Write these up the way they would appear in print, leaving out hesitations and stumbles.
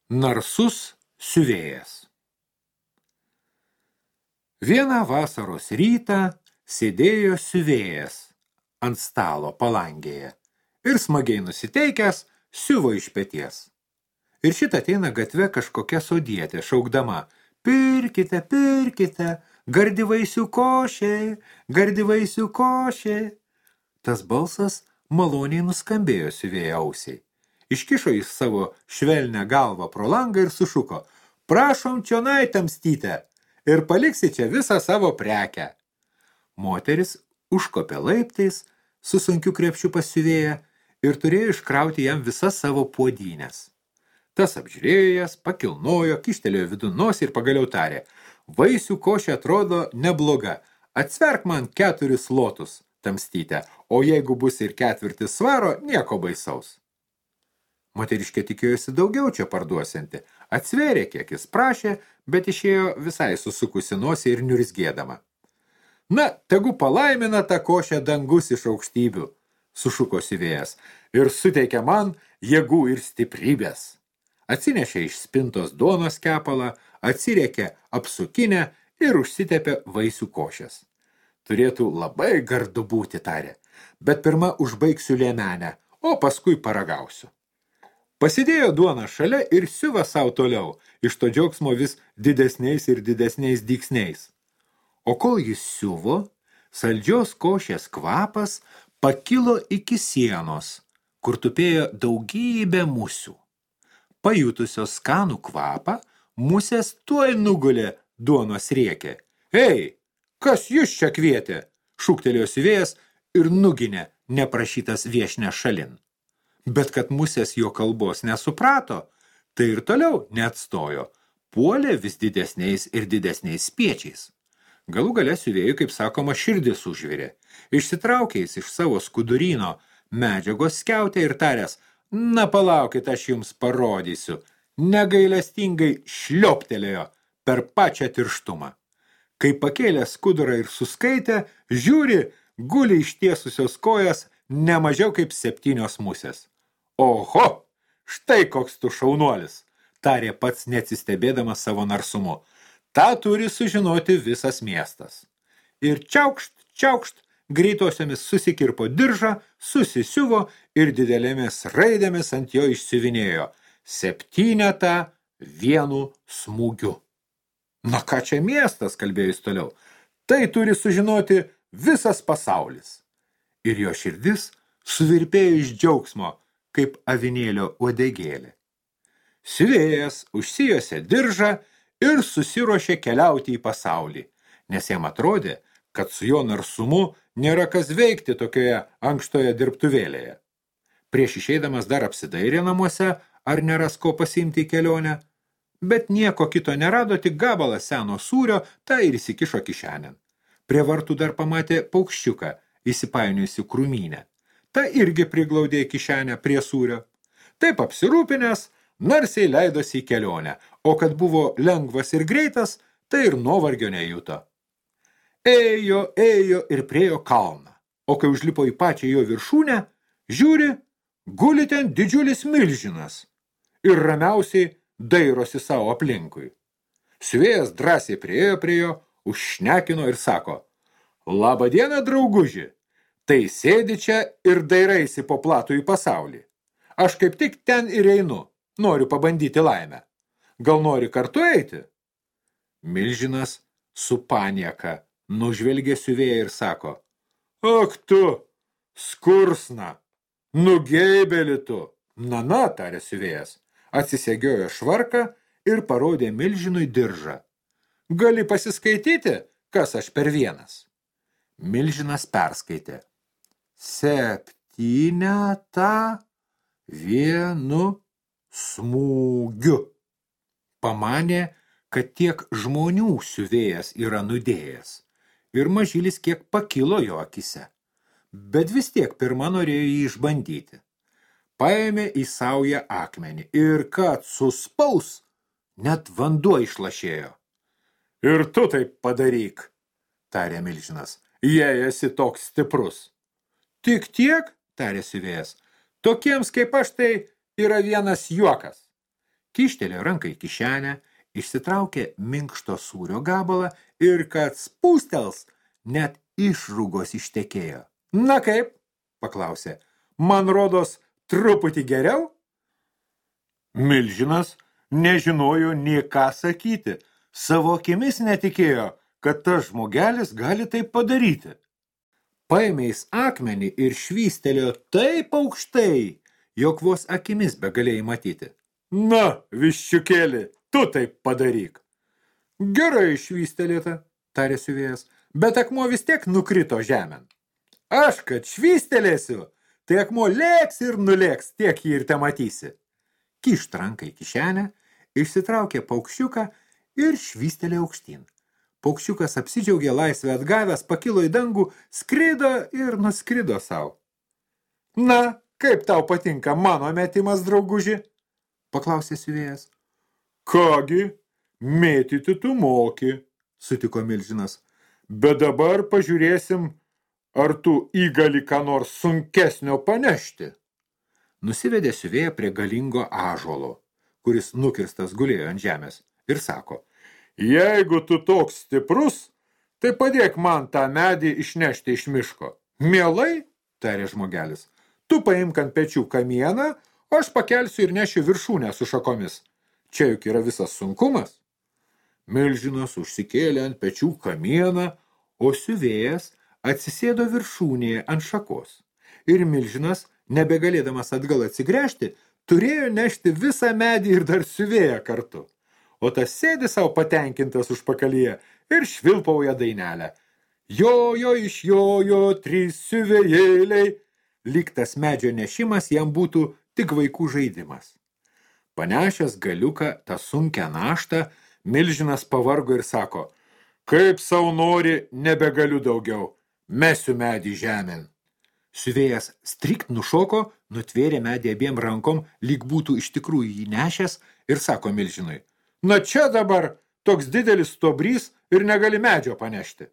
Narsus siuvėjas. Vieną vasaros rytą sėdėjo siuvėjas ant stalo palangėje ir smagiai nusiteikęs siuvo iš peties. Ir šitą ateina gatve kažkokia sodietė, šaukdama: pirkite, pirkite, gardi vaisių košė, gardi vaisių košė. Tas balsas maloniai nuskambėjo siuvėjo ausiai. Iškišo jis savo švelnią galvą pro langą ir sušuko: prašom čionai, tamstyte, ir paliksi čia visą savo prekę. Moteris užkopė laiptais su sunkiu krepšiu pas siuvėją ir turėjo iškrauti jam visas savo puodynės. Tas apžiūrėjo jas, pakilnojo, kištelėjo vidun nosį ir pagaliau tarė: vaisių košė atrodo nebloga, atsverk man 4 lotus, tamstyte, o jeigu bus ir 4 svaro, nieko baisaus. Moteriškė tikėjosi daugiau čia parduosianti, atsvėrė, kiek jis prašė, bet išėjo visai susukusi nosį ir niurzgėdama. Na, tegu palaimina tą košę dangus iš aukštybių, sušuko siuvėjas, ir suteikia man jėgų ir stiprybės. Atsinešė iš spintos duonos kepalą, atsiriekė apsukinę ir užsitepė vaisių košės. Turėtų labai gardu būti, tarė, bet pirma užbaigsiu liemenę, o paskui paragausiu. Pasidėjo duoną šalia ir siuva savo toliau, iš to džiaugsmo vis didesniais ir didesniais dygsniais. O kol jis siuvo, saldžios košės kvapas pakilo iki sienos, kur tupėjo daugybė musių. Pajutusios skanų kvapą, musės tuoj nugulė duonos riekė. Ei, kas jūs čia kvietė? Šūktelėjo siuvėjas ir nuginė neprašytas viešnes šalin. Bet kad musės jo kalbos nesuprato, tai ir toliau neatstojo, puolė vis didesniais ir didesniais spiečiais. Galų gale siuvėjui, kaip sakoma, širdis užvirė. Išsitraukė jis iš savo skuduryno medžiagos skiautę ir taręs: na palaukit, aš jums parodysiu. Negailestingai šlioptelėjo per pačią tirštumą. Kai pakėlė skudurą ir suskaitė, žiūri, guli ištiesusios kojas ne mažiau kaip 7 musės. Oho, štai koks tu šaunuolis, tarė pats neatsistebėdamas savo narsumu. Ta turi sužinoti visas miestas. Ir čiaukšt, čiaukšt, greitosiomis susikirpo diržą, susisiuvo ir didelėmis raidėmis ant jo išsiuvinėjo 7 vienu smūgiu. Na ką čia miestas, kalbėjo jis toliau, tai turi sužinoti visas pasaulis. Ir jo širdis suvirpėjo iš džiaugsmo, kaip avinėlio uodegėlė. Siuvėjas užsijose diržą ir susiruošė keliauti į pasaulį, nes jam atrodė, kad su jo narsumu nėra kas veikti tokioje ankštoje dirbtuvėlėje. Prieš išeidamas dar apsidairė namuose, ar neras ko pasiimti į kelionę, bet nieko kito nerado, tik gabalą seno sūrio, tai ir įsikišo kišenėn. Prie vartų dar pamatė paukščiuką, įsipainiojusi krūmynę. Ta irgi priglaudė kišenę prie sūrio. Taip apsirūpinęs, narsiai leidosi į kelionę, o kad buvo lengvas ir greitas, tai ir nuovargio nejuto. Ėjo ir priejo kalną, o kai užlipo į pačią jo viršūnę, žiūri, guli ten didžiulis milžinas ir ramiausiai dairosi savo aplinkui. Siuvėjas drąsiai priejo prie jo, užšnekino ir sako: labą dieną, drauguži, tai sėdi čia ir dairaisi po platų į pasaulį. Aš kaip tik ten ir einu, noriu pabandyti laimę. Gal nori kartu eiti? Milžinas su panieka nužvelgė siuvėją ir sako: ak tu, skursna, nugeibėli tu. Na, tarė siuvėjas, atsisegiojo švarką ir parodė milžinui diržą. Gali pasiskaityti, kas aš per vienas? Milžinas perskaitė: 7 vienu smūgiu. Pamanė, kad tiek žmonių siuvėjas yra nudėjęs, ir mažylis kiek pakilo jo akise, bet vis tiek pirma norėjo jį išbandyti. Paėmė į saują akmenį ir kad suspaus, net vanduo išlašėjo. Ir tu taip padaryk, tarė milžinas, jei esi toks stiprus. Tik tiek, tarė siuvėjas, tokiems kaip aš tai yra vienas juokas. Kyštelėjo ranką į kišenę, išsitraukė minkšto sūrio gabalą ir kad spūstels, net išrūgos ištekėjo. Na kaip? Paklausė. Man rodos truputį geriau? Milžinas nežinojo nė ką sakyti. Savo akimis netikėjo, kad tas žmogelis gali taip padaryti. Paėmė jis akmenį ir švystelėjo taip aukštai, jog vos akimis begalėjai matyti. Na, viščiukėli, tu taip padaryk. Gerai švystelėta, tarė siuvėjas, bet akmuo vis tiek nukrito žemėn. Aš, kad švystelėsiu, tai akmuo lėks ir nulėks, tiek jį ir te matysi. Kišt ranką į kišenę, išsitraukė paukščiuką ir švystelė aukštyn. Paukščiukas apsidžiaugė laisvę atgavęs, pakilo į dangų, skrido ir nuskrido savo. Na, kaip tau patinka mano metimas, drauguži? Paklausė siuvėjas. Kągi, mėtyti tu moki, sutiko Milžinas. Bet dabar pažiūrėsim, ar tu įgali ką nors sunkesnio panešti. Nusivedė siuvėją prie galingo ąžuolo, kuris nukirstas gulėjo ant žemės, ir sako, jeigu tu toks stiprus, tai padėk man tą medį išnešti iš miško. Mielai, tarė žmogelis, tu paimk ant pečių kamieną, o aš pakelsiu ir nešiu viršūnę su šakomis. Čia juk yra visas sunkumas. Milžinas užsikėlė ant pečių kamieną, o siuvėjas atsisėdo viršūnėje ant šakos. Ir Milžinas, nebegalėdamas atgal atsigręžti, turėjo nešti visą medį ir dar siuvėją kartu. O tas sėdi savo patenkintas užpakalyje ir švilpauja dainelę. Jojo išjojo 3 siuvėjėliai. Lyg tas medžio nešimas jam būtų tik vaikų žaidimas. Panešęs galiuką tą sunkią naštą, Milžinas pavargo ir sako, kaip sau nori, nebegaliu daugiau, mesiu medį žemėn. Siuvėjas strikt nušoko, nutvėrė medį abiem rankom, lyg būtų iš tikrųjų jį nešęs ir sako Milžinui, na čia dabar toks didelis stuobrys ir negali medžio panešti.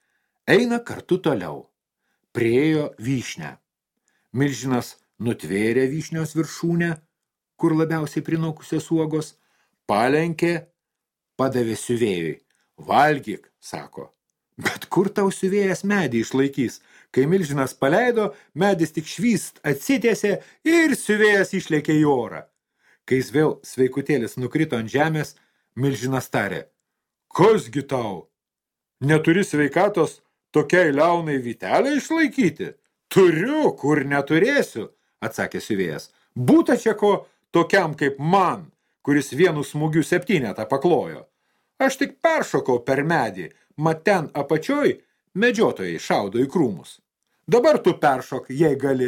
Eina kartu toliau. Priėjo vyšnę. Milžinas nutvėrė vyšnios viršūnę, kur labiausiai prinokusios uogos, palenkė, padavė siuvėjui. Valgyk, sako. Bet kur tau siuvėjas medį išlaikys? Kai Milžinas paleido, medis tik švyst atsitiesė ir siuvėjas išlėkė į orą. Kai jis vėl sveikutėlis nukrito ant žemės, Milžinas tarė, kasgi tau? Neturi sveikatos tokiai liaunai vytelę išlaikyti? Turiu, kur neturėsiu, atsakė siuvėjas. Būta čia ko tokiam kaip man, kuris vienu smūgiu 7 paklojo. Aš tik peršokau per medį, mat ten apačioj medžiotojai šaudo į krūmus. Dabar tu peršok, jei gali.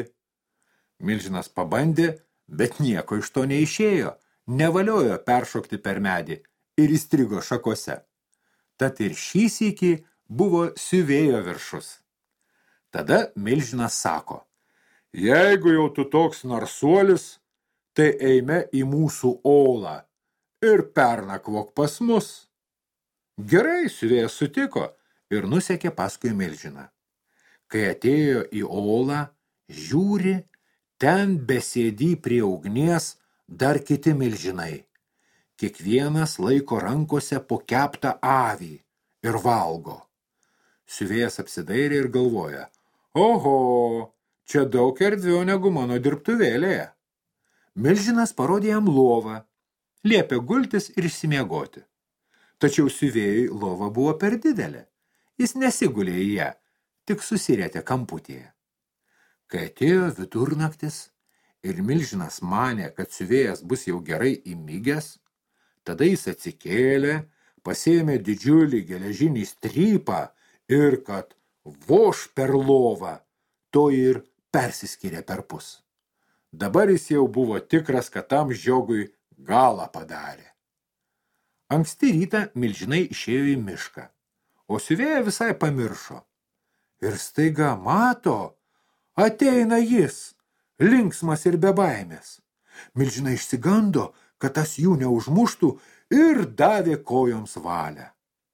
Milžinas pabandė, bet nieko iš to neišėjo, nevaliojo peršokti per medį ir įstrigo šakose. Tad ir šį sykį buvo siuvėjo viršus. Tada Milžinas sako, jeigu jau tu toks narsuolis, tai eime į mūsų olą ir pernakvok pas mus. Gerai, siuvėjas sutiko ir nusekė paskui Milžiną. Kai atėjo į olą, žiūri, ten besėdį prie ugnies dar kiti milžinai. Kiekvienas laiko rankose po keptą avį ir valgo. Siuvėjas apsidairė ir galvoja, oho, čia daug erdviau negu mano dirbtuvėlėje. Milžinas parodė jam lovą, liepė gultis ir išsimiegoti. Tačiau siuvėjui lova buvo per didelė. Jis nesigulė į ją, tik susirietė kamputėje. Kai atėjo vidurnaktis ir Milžinas manė, kad siuvėjas bus jau gerai įmigęs, tada jis atsikėlė, pasiėmė didžiulį geležinį strypą ir kad voš per lovą, to ir persiskyrė perpus. Dabar jis jau buvo tikras, kad tam žiogui galą padarė. Anksti rytą milžinai išėjo į mišką, o siuvėja visai pamiršo. Ir staiga mato, ateina jis, linksmas ir be baimės. Milžinai išsigando, kad tas jų neužmuštų ir davė kojoms valią.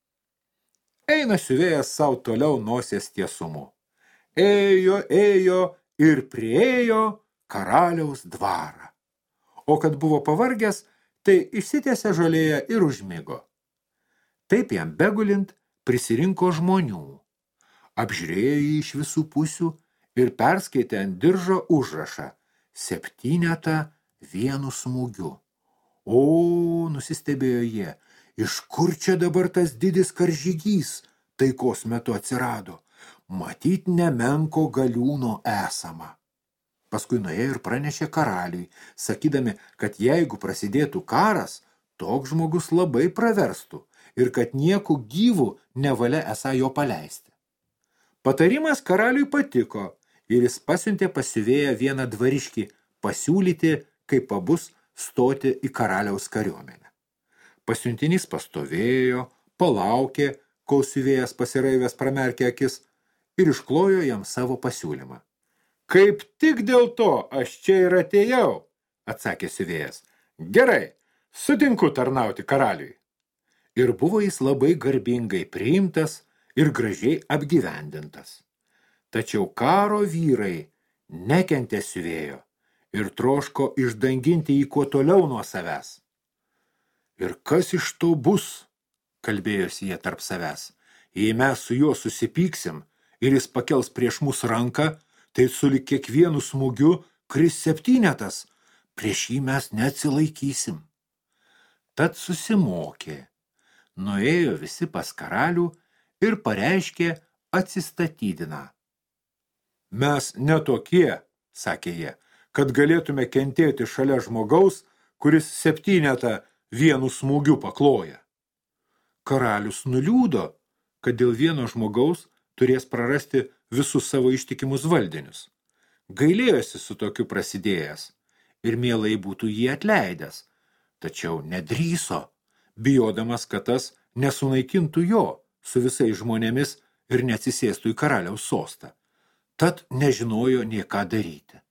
Eina siuvėjas savo toliau nosies tiesumu. Ėjo ir priėjo karaliaus dvarą. O kad buvo pavargęs, tai išsitiesė žolėje ir užmigo. Taip jam begulint prisirinko žmonių. Apžiūrėjo jį iš visų pusių ir perskaitė ant diržo užrašą 7 vienu smūgiu. O, nusistebėjo jie, iš kur čia dabar tas didis karžygys taikos metu atsirado? Matyt, nemenko galiūno esama. Paskui nuėjo ir pranešė karaliui, sakydami, kad jeigu prasidėtų karas, toks žmogus labai praverstų ir kad nieku gyvų nevalia esą jo paleisti. Patarimas karaliui patiko ir jis pasiuntė pas siuvėją vieną dvariškį pasiūlyti, kaip pabus stoti į karaliaus kariuomenę. Pasiuntinys pastovėjo, palaukė, kol siuvėjas pasiraivęs pramerkė akis ir išklojo jam savo pasiūlymą. Kaip tik dėl to aš čia ir atėjau, atsakė siuvėjas. Gerai, sutinku tarnauti karaliui. Ir buvo jis labai garbingai priimtas ir gražiai apgyvendintas. Tačiau karo vyrai nekentė siuvėjo ir troško išdanginti jį kuo toliau nuo savęs. Ir kas iš to bus, kalbėjosi jie tarp savęs, jei mes su juo susipyksim ir jis pakels prieš mus ranką, tai sulig kiekvienu smūgiu kris 7, prieš jį mes neatsilaikysim. Tad susimokė, nuėjo visi pas karalių ir pareiškė atsistatydiną. Mes netokie, sakė jie, kad galėtume kentėti šalia žmogaus, kuris 7 vienu smūgiu pakloja. Karalius nuliūdo, kad dėl vieno žmogaus turės prarasti visus savo ištikimus valdinius. Gailėjosi su tokiu prasidėjęs ir mielai būtų jį atleidęs, tačiau nedrįso, bijodamas, kad tas nesunaikintų jo su visais žmonėmis ir neatsisėstų į karaliaus sostą. Tad nežinojo nei ką daryti.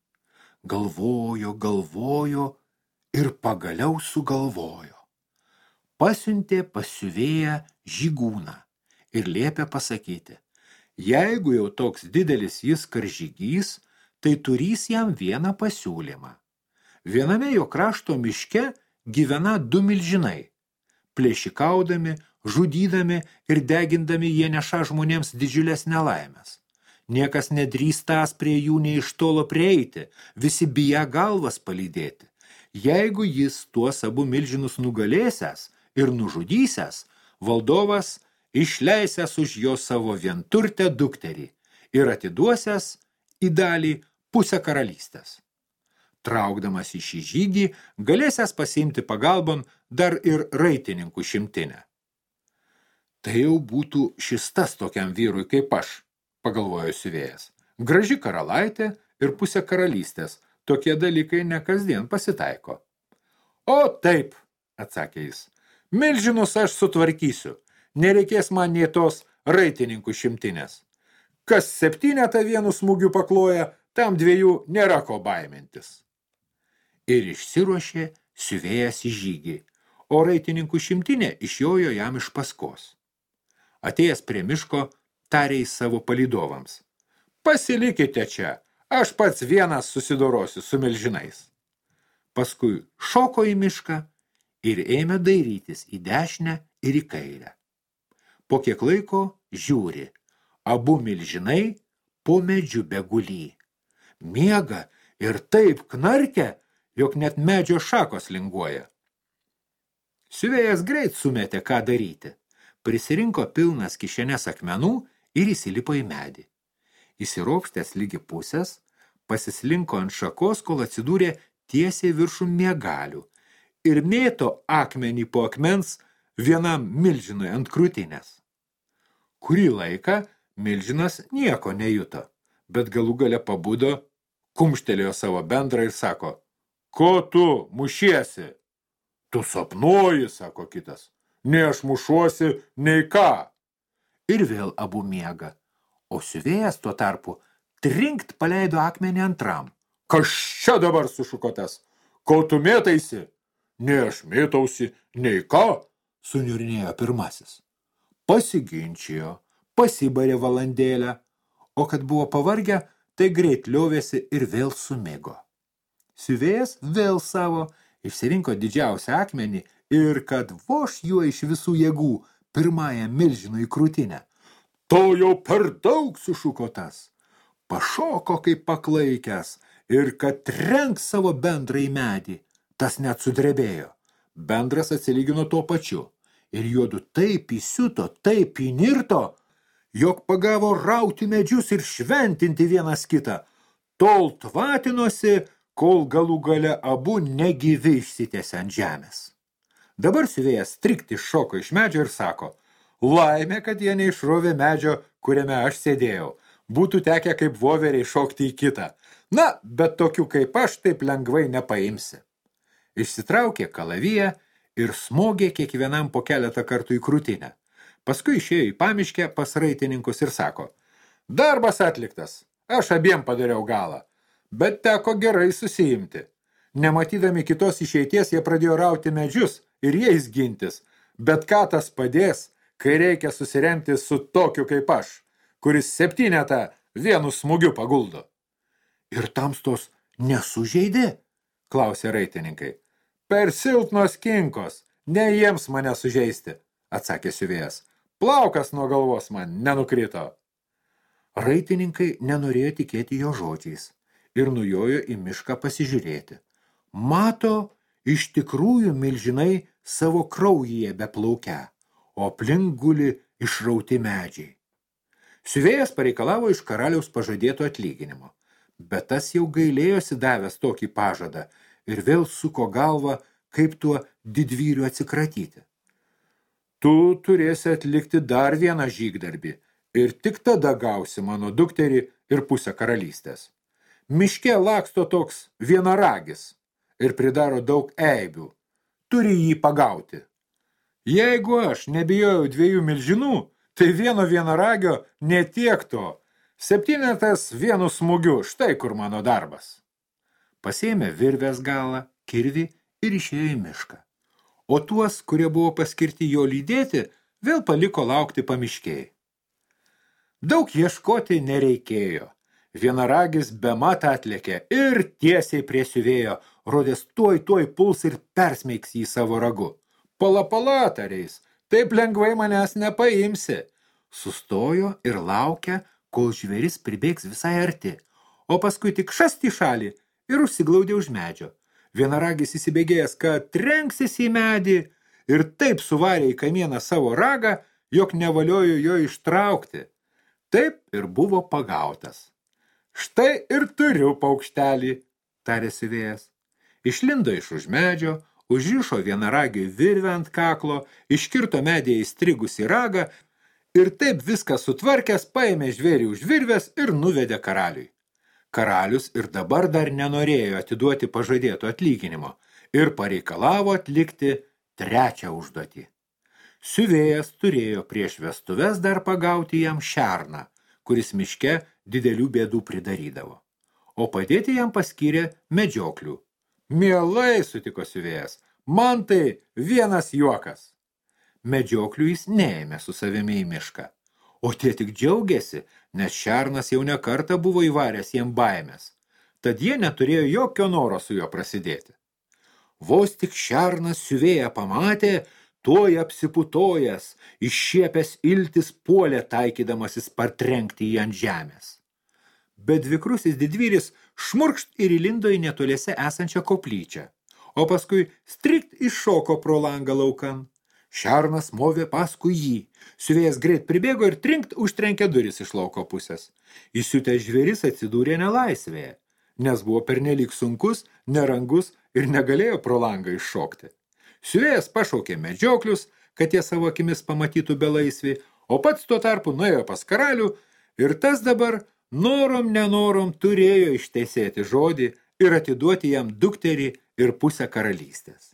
Galvojo ir pagaliau sugalvojo. Pasiuntė pas siuvėją Žygūną ir liepė pasakyti, jeigu jau toks didelis jis karžygys, tai turys jam vieną pasiūlymą. Viename jo krašto miške gyvena 2 milžinai. Plėšikaudami, žudydami ir degindami jie neša žmonėms didžiulės nelaimės. Niekas nedrįstąs prie jų nei iš tolo prieiti, visi biją galvas palydėti. Jeigu jis tuos abu milžinus nugalėsęs ir nužudysęs, valdovas išleisęs už jo savo vienturtę dukterį ir atiduosęs į dalį pusę karalystės. Traukdamas į šį žygį, galėsęs pasiimti pagalbon dar ir raitininkų 100. Tai jau būtų šis tas tokiam vyrui kaip aš, pagalvojo siuvėjas. Graži karalaitė ir pusė karalystės, tokie dalykai ne kasdien pasitaiko. O taip, atsakė jis, milžinus aš sutvarkysiu, nereikės man nei tos raitininkų 100. Kas 7 vienu smūgiu pakloja, tam 2 nėra ko baimintis. Ir išsiruošė siuvėjas į žygį, o raitininkų 100 išjojo jam iš paskos. Atėjęs prie miško, tarė savo palydovams. Pasilikite čia, aš pats vienas susidorosiu su milžinais. Paskui šoko į mišką ir ėmė dairytis į dešinę ir į kairę. Po kiek laiko žiūri, abu milžinai po medžiu begulį. Miega ir taip knarkia, jog net medžio šakos linguoja. Siuvėjas greit sumetė, ką daryti. Prisirinko pilnas kišenes akmenų ir įsilipo į medį. Įsiropštęs lygi pusės, pasislinko ant šakos, kol atsidūrė tiesiai viršum miegalių ir mėto akmenį po akmens vienam milžinui ant krūtinės. Kurį laiką milžinas nieko nejuto, bet galų gale pabudo, kumštelėjo savo bendrą ir sako, ko tu mušiesi? Tu sapnuoji, sako kitas, nei aš mušuosi, nei ką. Ir vėl abu miega, o siuvėjas tuo tarpu trinkt paleido akmenį antram. Kas čia dabar sušuko tas? Ko tu mėtaisi? Nei aš mėtausi, nei ką, suniurnėjo pirmasis. Pasiginčijo, pasibarė valandėlę, o kad buvo pavargę, tai greit liovėsi ir vėl sumigo. Siuvėjas vėl savo Išsirinko didžiausią akmenį ir kad voš juo iš visų jėgų pirmąją milžinų į krūtinę. To jau per daug, sušuko tas. Pašoko kaip paklaikęs ir kad trenks savo bendrą į medį. Tas net sudrebėjo. Bendras atsilygino tuo pačiu. Ir juodu taip įsiuto, taip įnirto, jog pagavo rauti medžius ir šventinti vienas kitą. Tol tvatinosi, kol galų gale abu negyvi išsitėsi ant žemės. Dabar siuvėjas strikti šoko iš medžio ir sako, laimė, kad jie neišrovė medžio, kuriame aš sėdėjau. Būtų tekę kaip voveriai šokti į kitą. Na, bet tokių kaip aš taip lengvai nepaimsi. Išsitraukė kalaviją ir smogė kiekvienam po keletą kartų į krūtinę. Paskui išėjo į pamiškę pas raitininkus ir sako, darbas atliktas, aš abiem padariau galą, bet teko gerai susiimti. Nematydami kitos išeities, jie pradėjo rauti medžius ir jais gintis, bet ką tas padės, kai reikia susiremti su tokiu kaip aš, kuris 7 vienu smūgiu paguldo. Ir tamstos nesužeidė? Klausė raitininkai. Per silpnos kinkos, ne jiems mane sužeisti, atsakė siuvėjas. Plaukas nuo galvos man nenukrito. Raitininkai nenorėjo tikėti jo žodžiais ir nujojo į mišką pasižiūrėti. Mato, iš tikrųjų milžinai savo kraujyje beplaukia, o aplink guli išrauti medžiai. Siuvėjas pareikalavo iš karaliaus pažadėto atlyginimo, bet tas jau gailėjosi davęs tokį pažadą ir vėl suko galvą, kaip tuo didvyriu atsikratyti. Tu turėsi atlikti dar vieną žygdarbį ir tik tada gausi mano dukterį ir pusę karalystės. Miške laksto toks vienaragis ir pridaro daug eibių. Turi jį pagauti. Jeigu aš nebijojau 2 milžinų, tai vieno vienaragio netiek to. 7 vienu smūgiu, štai kur mano darbas. Pasėmė virvės galą, kirvį ir išėjo į mišką. O tuos, kurie buvo paskirti jo lydėti, vėl paliko laukti pamiškėjai. Daug ieškoti nereikėjo. Vienaragis bemat atlėkė ir tiesiai prie siuvėjo, rodės tuoj puls ir persmeiks jį savo ragu. Pala, tariais, taip lengvai manęs nepaimsi. Sustojo ir laukia, kol žvėris pribėgs visai arti, o paskui tik šast į šalį ir užsiglaudė už medžio. Vienaragis įsibėgėjęs, kad trenksis į medį ir taip suvarė į kamieną savo ragą, jog nevaliojo jo ištraukti. Taip ir buvo pagautas. Štai ir turiu paukštelį, tarė siuvėjas. Išlindo iš už medžio, užrišo vienaragiui virvę ant kaklo, iškirto medyje įstrigusį ragą ir taip viską sutvarkęs paėmė žvėrį už virvės ir nuvedė karaliui. Karalius ir dabar dar nenorėjo atiduoti pažadėto atlyginimo ir pareikalavo atlikti 3 užduotį. Siuvėjas turėjo prieš vestuves dar pagauti jam šerną, kuris miške didelių bėdų pridarydavo, o padėti jam paskyrė medžioklių. Mielai, sutiko siuvėjas, man tai vienas juokas. Medžioklių jis neėmė su savimi į mišką, o tie tik džiaugėsi, nes šernas jau ne kartą buvo įvaręs jiem baimės, tad jie neturėjo jokio noro su juo prasidėti. Vos tik šernas siuvėją pamatė, tuoj apsiputojęs, iššiepęs iltis puolė taikydamasis partrenkti jį ant žemės. Bet dvikrusis didvyris šmurkšt ir įlindo į netoliese esančią koplyčią, o paskui strikt iššoko pro langą laukan. Šernas movė paskui jį, siuvėjas greit pribėgo ir trinkt užtrenkė duris iš lauko pusės. Įsiutęs žvėris atsidūrė nelaisvėje, nes buvo pernelyg sunkus, nerangus ir negalėjo pro langą iššokti. Siuvėjas pašaukė medžioklius, kad jie savo akimis pamatytų belaisvį, o pats tuo tarpu nuėjo pas karalių ir tas dabar norom nenorom turėjo ištesėti žodį ir atiduoti jam dukterį ir pusę karalystės.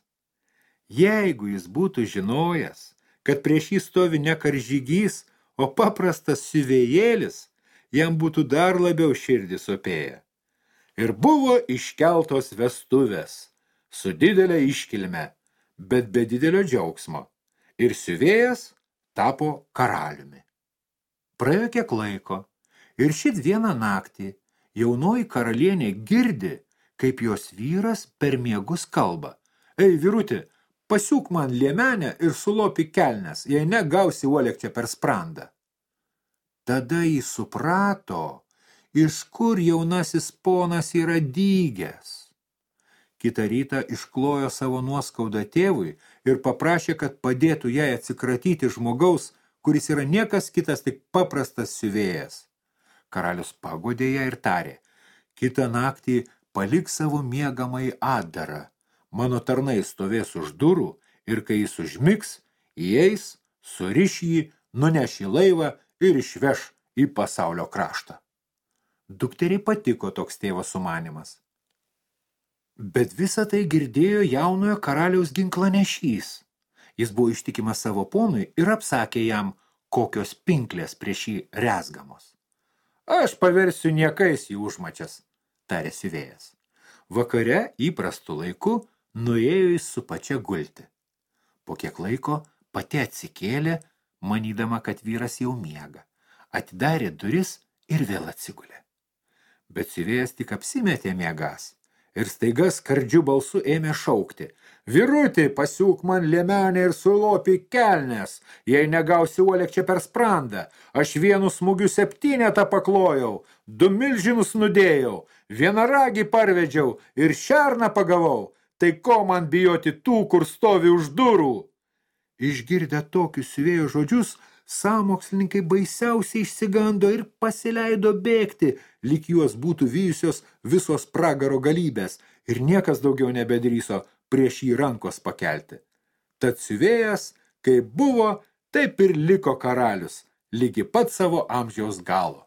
Jeigu jis būtų žinojęs, kad prieš jį stovi ne karžygys, o paprastas siuvėjėlis, jam būtų dar labiau širdį sopėję. Ir buvo iškeltos vestuvės su didelė iškilme, bet be didelio džiaugsmo, ir siuvėjas tapo karaliumi. Praėjo kiek laiko, ir šit vieną naktį jaunoji karalienė girdi, kaip jos vyras per miegus kalba. Ei, vyruti, pasiūk man liemenę ir sulopyk kelnes, jei ne, gausi uolekčią per sprandą. Tada jis suprato, iš kur jaunasis ponas yra dygęs. Kitą rytą išklojo savo nuoskaudą tėvui ir paprašė, kad padėtų jai atsikratyti žmogaus, kuris yra niekas kitas, tik paprastas siuvėjas. Karalius pagodė ją ir tarė: kitą naktį palik savo miegamąjį atdarą. Mano tarnai stovės už durų ir kai jis užmigs, įeis, suriš jį, nuneš į laivą ir išveš į pasaulio kraštą. Dukteriai patiko toks tėvo sumanymas. Bet visą tai girdėjo jaunojo karaliaus ginklanešys. Jis buvo ištikimas savo ponui ir apsakė jam, kokios pinklės prieš jį rezgamos. Aš paversiu niekais jį užmačias, tarė siuvėjas. Vakare įprastu laiku nuėjo jis su pačia gulti. Po kiek laiko pati atsikėlė, manydama, kad vyras jau miega. Atidarė duris ir vėl atsigulė. Bet siuvėjas tik apsimetė miegas ir staiga skardžiu balsu ėmė šaukti: vyruti, pasiūk man liemenę ir sulopyk kelnes, jei negausi uolekčią per sprandą. Aš vienu smūgiu 7 paklojau, 2 milžinus nudėjau, vienaragį parvedžiau ir šerną pagavau. Tai ko man bijoti tų, kur stovi už durų? Išgirdę tokius siuvėjo žodžius, sąmokslininkai baisiausiai išsigando ir pasileido bėgti, lyg juos būtų vijusios visos pragaro galybės, ir niekas daugiau nebedrįso prieš jį rankos pakelti. Tad siuvėjas, kaip buvo, taip ir liko karalius, lygi pat savo amžiaus galo.